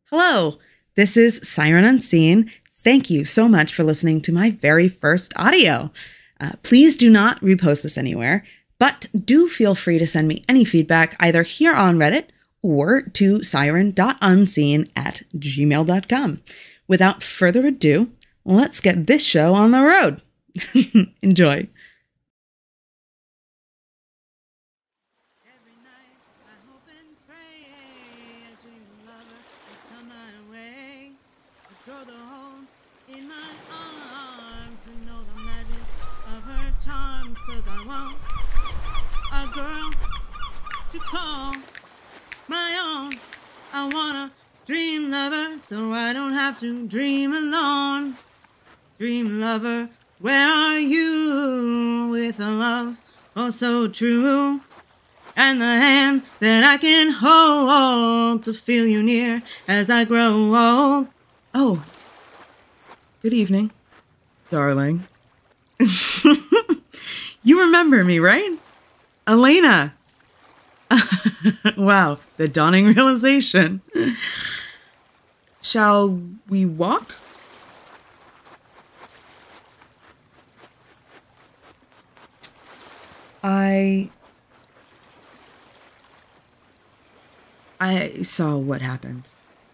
Hello, this is Siren Unseen. Thank you so much for listening to my very first audio. Please do not repost this anywhere, but do feel free to send me any feedback either here on Reddit or to siren.unseen@gmail.com. Without further ado, let's get this show on the road. Enjoy. Every night I hope and pray a dream lover will come my way. I throw the hole in my arms and know the magic of her charms, 'cause I want a girl to call my own. I want a dream lover so I don't have to dream alone. Dream lover, where are you with a love oh so true? And the hand that I can hold to feel you near as I grow old. Oh, good evening, darling. You remember me, right? Elena. Wow, the dawning realization. Shall we walk? I saw what happened.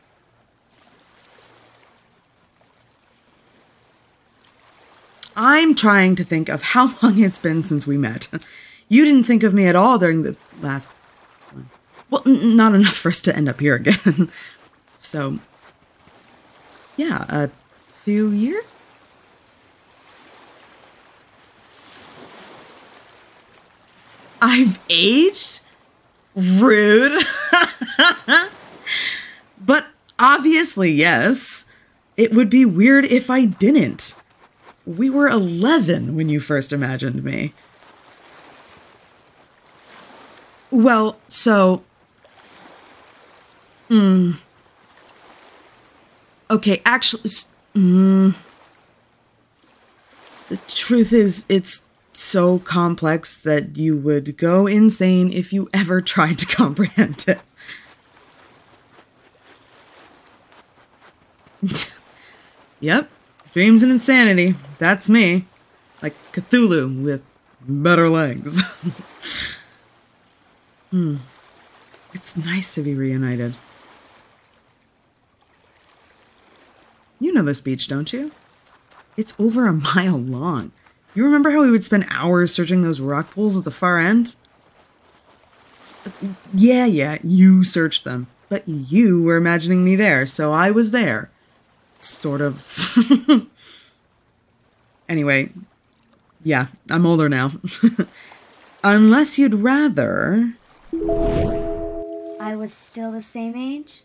I'm trying to think of how long it's been since we met. You didn't think of me at all during the last one. Well, not enough for us to end up here again. So, yeah, a few years? I've aged? Rude. But obviously, yes. It would be weird if I didn't. We were 11 when you first imagined me. Well, so... Okay, actually... The truth is, it's so complex that you would go insane if you ever tried to comprehend it. Yep, dreams and insanity. That's me. Like Cthulhu with better legs. It's nice to be reunited. You know this beach, don't you? It's over a mile long. You remember how we would spend hours searching those rock pools at the far end? Yeah, you searched them. But you were imagining me there, so I was there. Sort of. Anyway, yeah, I'm older now. Unless you'd rather... I was still the same age?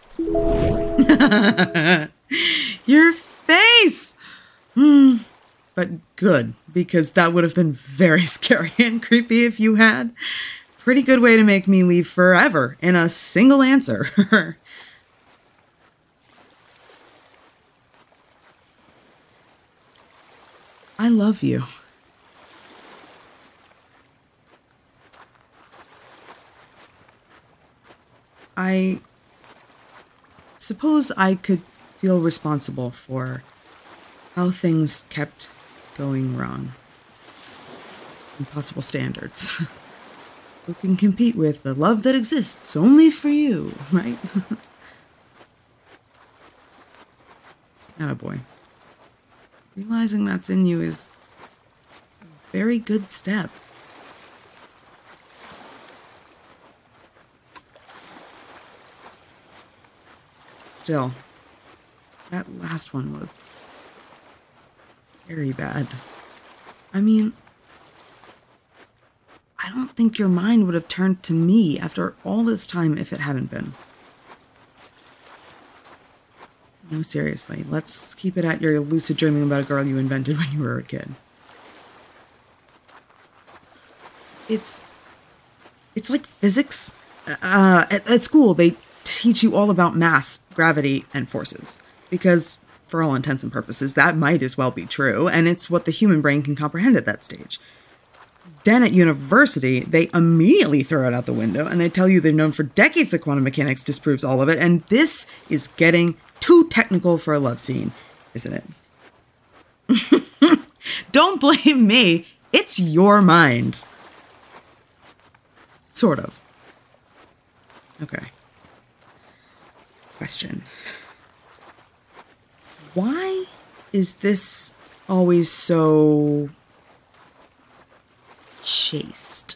Your face! But good, because that would have been very scary and creepy if you had. Pretty good way to make me leave forever in a single answer. I love you. I suppose I could feel responsible for how things kept going wrong. Impossible standards. Who can compete with the love that exists only for you, right? Attaboy. Realizing that's in you is a very good step. Still, that last one was very bad. I mean, I don't think your mind would have turned to me after all this time if it hadn't been. No, seriously, let's keep it at your lucid dreaming about a girl you invented when you were a kid. It's like physics. At school, they teach you all about mass, gravity, and forces. Because, for all intents and purposes, that might as well be true, and it's what the human brain can comprehend at that stage. Then at university, they immediately throw it out the window and they tell you they've known for decades that quantum mechanics disproves all of it. And this is getting too technical for a love scene, isn't it? Don't blame me. It's your mind. Sort of. Okay. Question. Why is this always so chaste?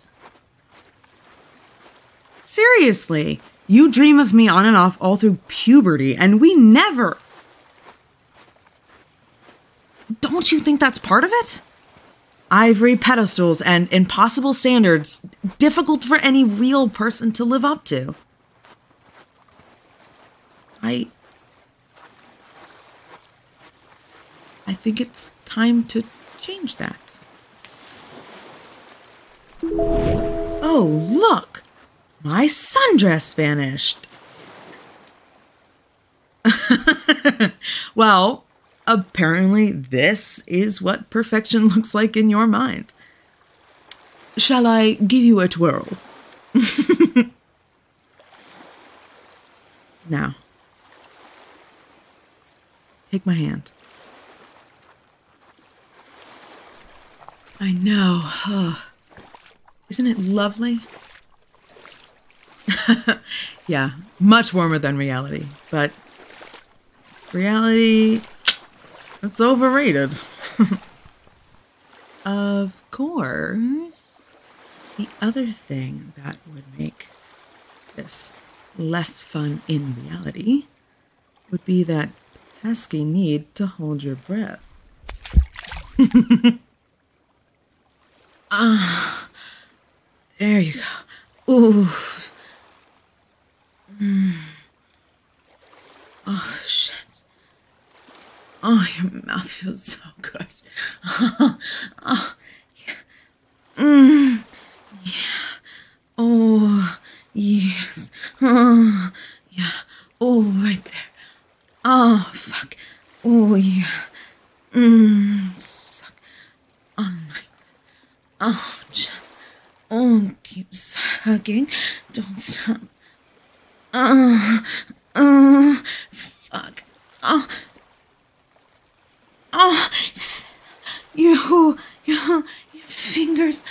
Seriously, you dream of me on and off all through puberty, and we never... Don't you think that's part of it? Ivory pedestals and impossible standards, difficult for any real person to live up to. I think it's time to change that. Oh, look! My sundress vanished. Well, apparently this is what perfection looks like in your mind. Shall I give you a twirl? Now, take my hand. I know. Isn't it lovely? Yeah, much warmer than reality. But reality, it's overrated. Of course, the other thing that would make this less fun in reality would be that pesky need to hold your breath. There you go. Ooh. Oh, shit. Oh, your mouth feels so good. Oh, yeah. Yeah. Oh, yes. Oh, yeah. Oh, right there. Oh, fuck. Oh, yeah. Suck. Oh, my. Oh, just. Oh, keep sucking. Don't stop. Fuck. Your fingers.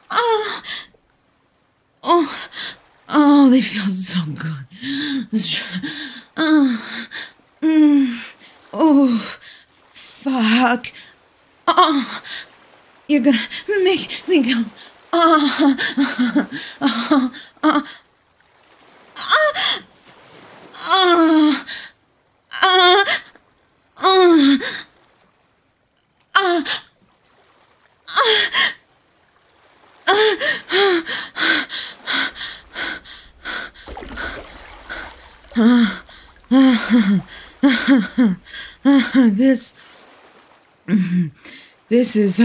They feel so good. Fuck. You're gonna make me go. This is,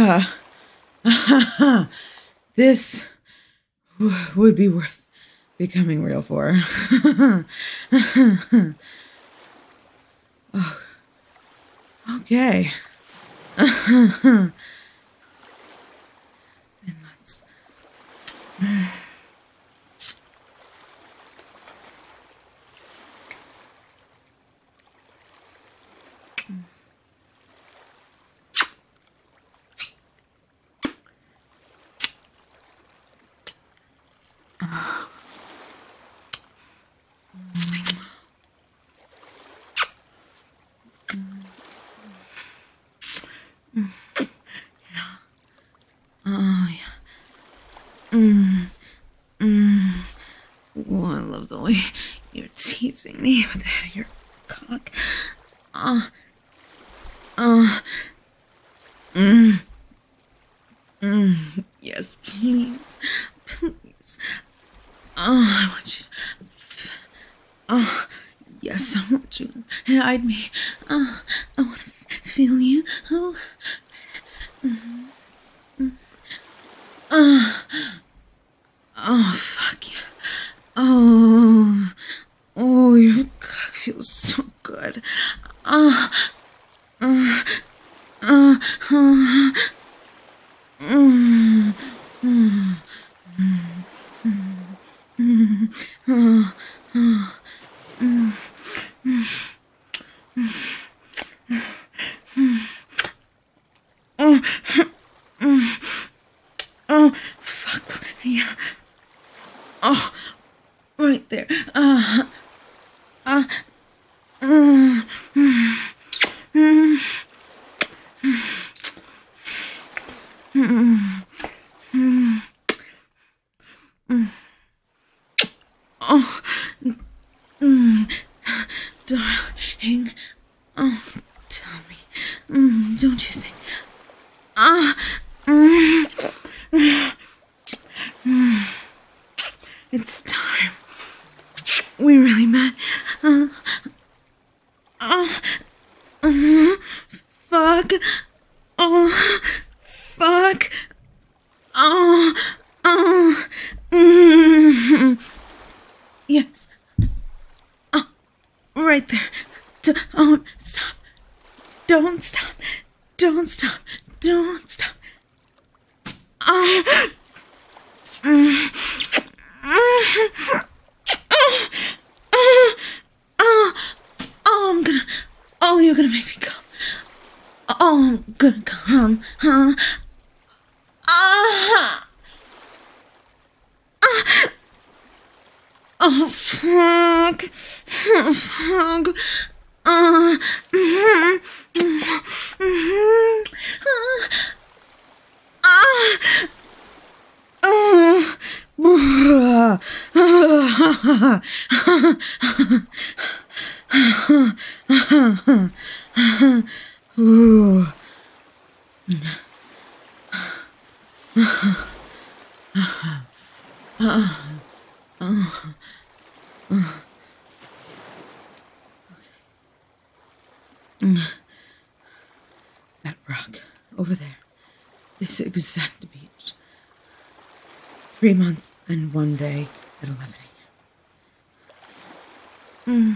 this would be worth becoming real for. Oh, okay. And let's... Oh, yeah. Oh, I love the way you're teasing me with your cock. Yes, please. Please. I want you to... yes, I want you to hide me. I want to feel you. Fuck yeah. Your cock feels so good. Darling, tell me, don't you think? It's time. We really met. Fuck. Fuck. Yes. Right there. Don't stop. Don't stop. Don't stop. Don't stop. You're gonna make me come. I'm gonna come, huh? Oh, fuck. Fuck. That rock over there, this exact beach. 3 months and 1 day at 11 a.m.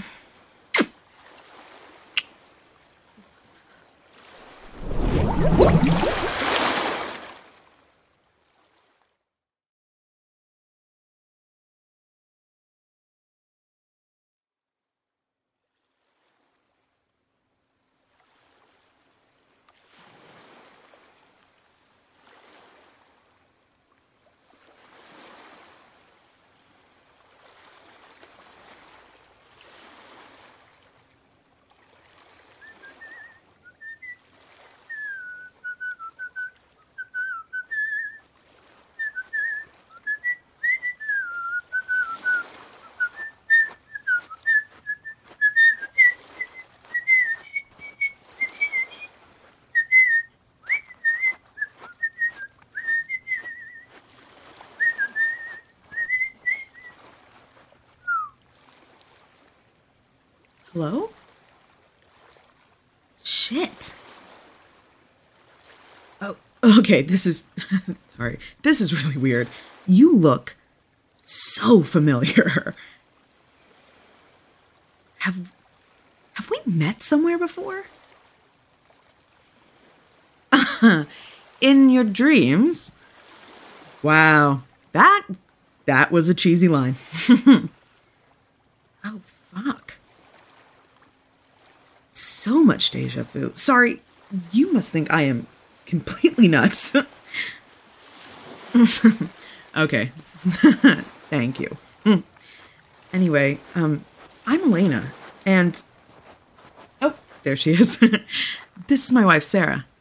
Hello? Shit. Oh, okay, this is... sorry. This is really weird. You look so familiar. Have we met somewhere before? In your dreams? Wow. That was a cheesy line. Oh, fuck. So much deja vu. Sorry, you must think I am completely nuts. Okay. Thank you. Anyway, I'm Elena, and... oh, there she is. This is my wife, Sarah.